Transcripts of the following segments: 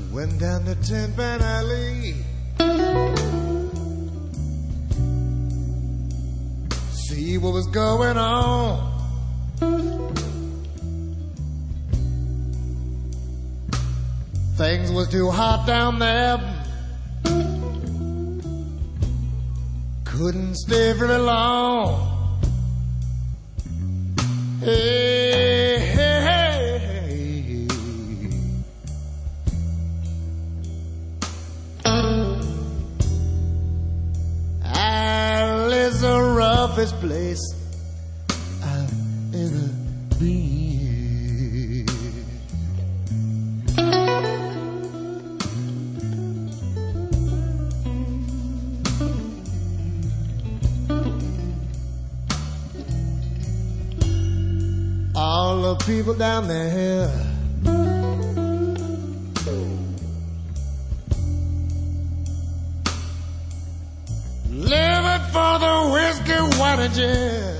Went down to Tin Pan Alley. See what was going on. Things was too hot down there. Couldn't stay very long. Hey, hey, hey, hey. Alley's the roughest place I've ever been. All the people down there living for the whiskey, wine, and gin.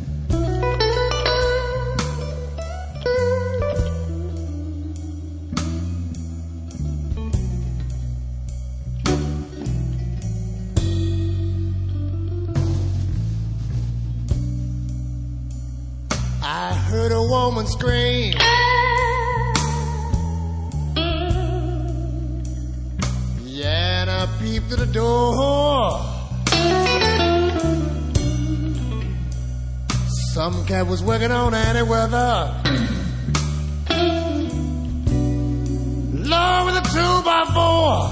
I heard a woman scream. Yeah, and I peeped through the door. Some cat was working on any weather. Lord with a 2x4.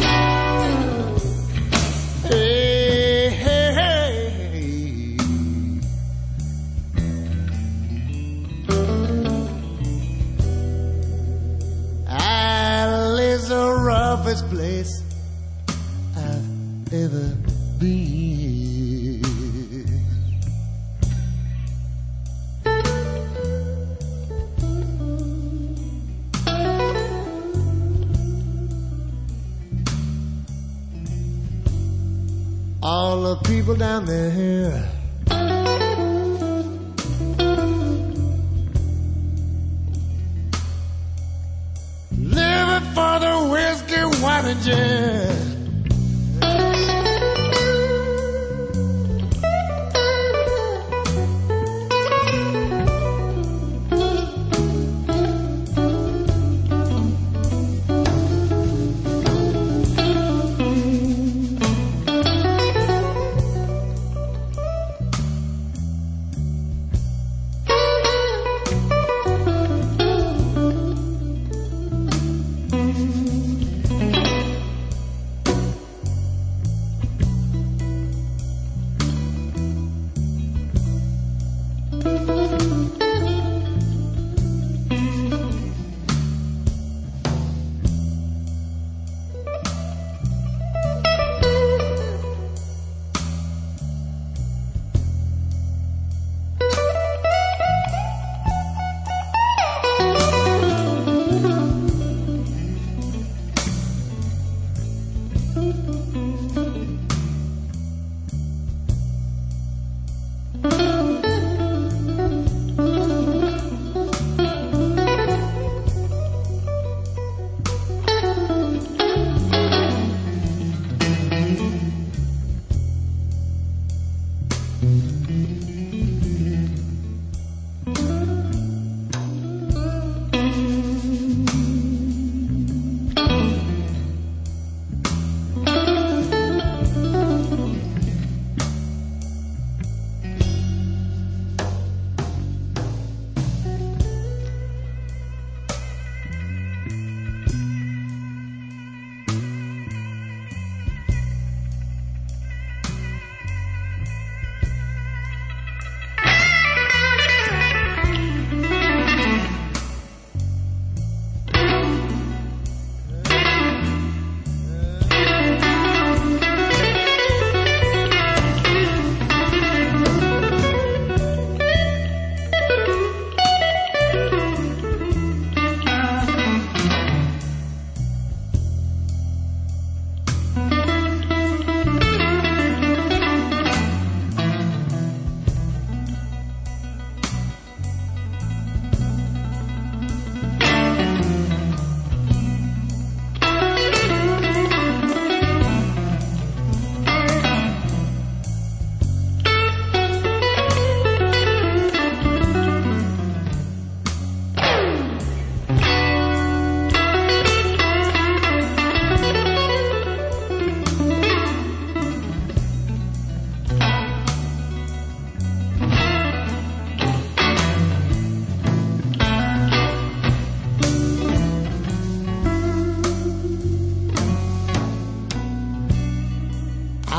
Hey, hey, hey. Alley's the roughest place I've ever been. All the people down there living for the whiskey, wine, and gin.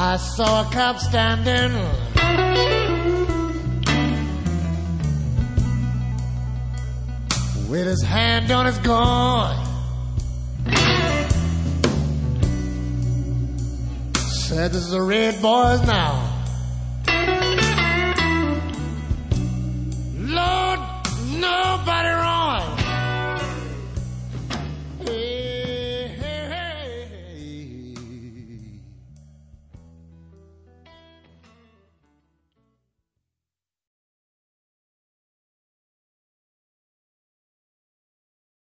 I saw a cop standing with his hand on his gun. Said, this is the Red Boys now.